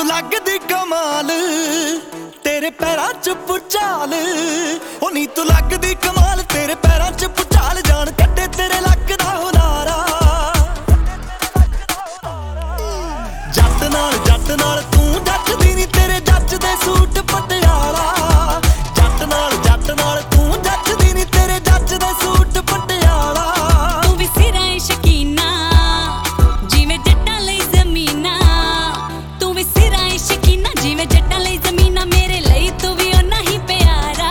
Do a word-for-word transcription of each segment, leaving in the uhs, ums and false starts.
ਤੂੰ ਲੱਗਦੀ ਕਮਾਲ ਤੇਰੇ ਪੈਰਾਂ 'ਚ ਪੁਚਾਲ ਉਹ ਨੀ ਤੂੰ ਲੱਗਦੀ ਕਮਾਲ ਤੇਰੇ ਪੈਰਾਂ 'ਚ ਪੁਚਾਲ ਜਾਣ ਕੱਢੇ ਤੇਰੇ ਲੱਕ ਦਾ ਹੁਨਾਰਾ ਜੱਟ ਨਾਲ ਜੱਟ ਨਾਲ ਤੂੰ ਜੱਟਦੀ ਨੀ ਤੇਰੇ ਜੱਜ ਦੇ ਸੂਟ ਪਟਿਆਲਾ ਜੱਟ ਨਾਲ ਜੱਟ ਨਾਲ ਤੂੰ ਜੱਟਦੀ ਨੀ ਤੇਰੇ ਜੱਜ ਦੇ ਸੂਟ ਪਟਿਆਲਾ ਤੂੰ ਵੀ ਸਿਰਾਂ ਏ ਸ਼ਕੀਨਾ ਜਿਵੇਂ ਜੱਟਾਂ ਲਈ ਜ਼ਮੀਨਾਂ ਤੂੰ ਵੀ ਸਿਰਾਂ ਏ ਸ਼ਕੀਨਾ ਜਿਵੇਂ ਜੱਟਾਂ ਲਈ ਜ਼ਮੀਨਾਂ ਮੇਰੇ ਲਈ ਤੂੰ ਵੀ ਓਨਾ ਹੀ ਪਿਆਰਾ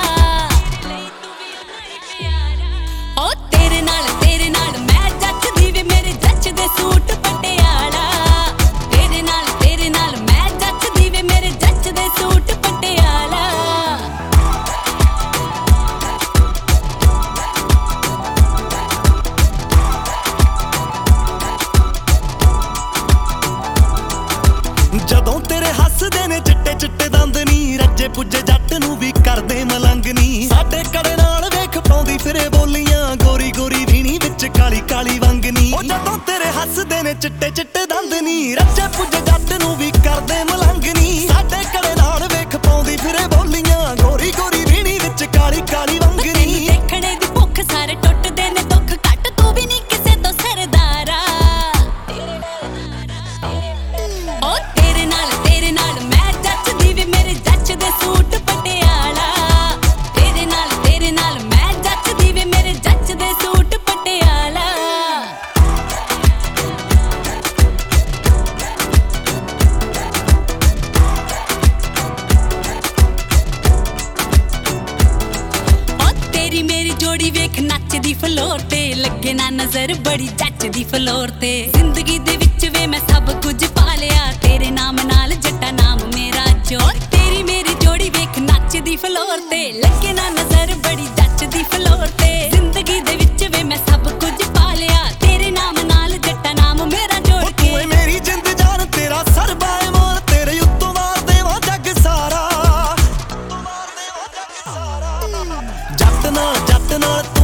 ਓ ਤੇਰੇ ਨਾਲ ਤੇਰੇ ਨਾਲ ਮੈਂ ਜੱਟਦੀ ਵੀ ਮੇਰੇ ਜੱਜ ਦੇ ਸੂਟ ਪਟਿਆਲਾ ਤੇਰੇ ਨਾਲ ਤੇਰੇ ਨਾਲ ਮੈਂ ਜੱਟਦੀ ਵੀ ਮੇਰੇ ਜੱਜ ਦੇ ਸੂਟ ਪਟਿਆਲਾ ਜਦੋਂ ਤੇਰੇ ਹੱਸਦੇ ਨੇ ਚਿੱਟੇ ਚਿੱਟੇ ਦੰਦ ਨੀ ਰੱਜੇ ਪੁੱਜੇ ਜੱਟ ਨੂੰ ਵੀ ਕਰਦੇ ਮਲੰਗ ਨੀ ਸਾਡੇ ਕੜੇ ਨਾਲ ਵੇਖ ਪਾਉਂਦੀ ਫਿਰੇ ਬੋਲੀਆਂ ਗੋਰੀ ਗੋਰੀ ਵੀਣੀ ਵਿੱਚ ਕਾਲੀ ਕਾਲੀ ਵੰਗ ਨੀ ਉਹ ਜਦੋਂ ਤੇਰੇ ਹੱਸਦੇ ਨੇ ਚਿੱਟੇ ਚਿੱਟੇ ਦੰਦ ਨੀ ਰੱਜੇ ਪੁੱਜੇ ਜੱਟ ਨੂੰ ਵੀ ਕਰਦੇ ਮਲੰਗ ਨੀ ਸਾਡੇ ਕੜੇ ਨਾਲ ਵੇਖ ਪਾਉਂਦੀ ਫਿਰੇ ਬੋਲੀਆਂ ਗੋਰੀ ਗੋਰੀ ਵੀਣੀ ਵਿੱਚ ਕਾਲੀ ਕਾਲੀ ਵੰਗ ਨੀ ਦੇਖਣੇ ਦੀ ਭੁੱਖ ਸਾਰੇ ਟੁੱਟਦੇ ਨੇ ਦੁੱਖ ਘੱਟ ਤੂੰ ਵੀ ਨਹੀਂ ਕਿਸੇ ਤੋਂ ਸਰਦਾਰਾ ਓ ਤੇਰੇ ਨਾਲ ਤੇਰੇ ਨਾਲ ਮੈਂ ਜੱਟਦੀ ਵੀ ਮੇਰੇ ਜੱਜ ਦੇ ਸੂਟ ਪਟਿਆਲਾ ਤੇਰੇ ਨਾਲ ਤੇਰੇ ਨਾਲ ਮੈਂ ਜੱਟਦੀ ਵੀ ਮੇਰੇ ਜੱਜ ਦੇ ਸੂਟ ਪਟਿਆਲਾ ਓ ਤੇਰੀ ਮੇਰੀ ਜੋੜੀ ਵੇਖ ਨੱਚਦੀ ਫਲੋਰ ਤੇ ਲੱਗੇ ਨਾ ਨਜ਼ਰ ਬੜੀ ਜੱਚਦੀ ਫਲੋਰ ਤੇ ਜ਼ਿੰਦਗੀ ਦੇ ਵਿੱਚ ਵੇ ਮੈਂ ਸਭ ਕੁਝ ਪਾ ਲਿਆ ਤੇਰੇ ਨਾਮ ਨਾਲ ਜੱਟਾ ਨਾਮ ਮੇਰਾ ਜੋ ਤੇਰੀ ਮੇਰੀ ਜੋੜੀ ਵੇਖ ਨੱਚਦੀ ਫਲੋਰ ਤੇ ਲੱਗੇ ਨਾ ਨਜ਼ਰ ਬੜੀ ਜੱਚਦੀ ਫਲੋਰ ਤੇ ਜ਼ਿੰਦਗੀ ਦੇ ਵਿੱਚ ਵੇ ਮੈਂ ਸਭ ਕੁਝ ਪਾ ਲਿਆ ਤੇਰੇ ਨਾਮ ਨਾਲ ਜੱਟਾ ਨਾਮ ਮੇਰਾ ਜੋੜ ਕੇ ਤੂੰ ਏ ਮੇਰੀ ਜਿੰਦ ਜਾਨ ਤੇਰਾ ਸਰਬਾ ਏ ਮਾਨ ਤੇਰੇ ਉੱਤੋਂ ਮਾਰ ਦੇਵਾਂ ਜੱਗ ਸਾਰਾ ਜੱਟ ਨਾਲ ਜੱਟ ਨਾਲ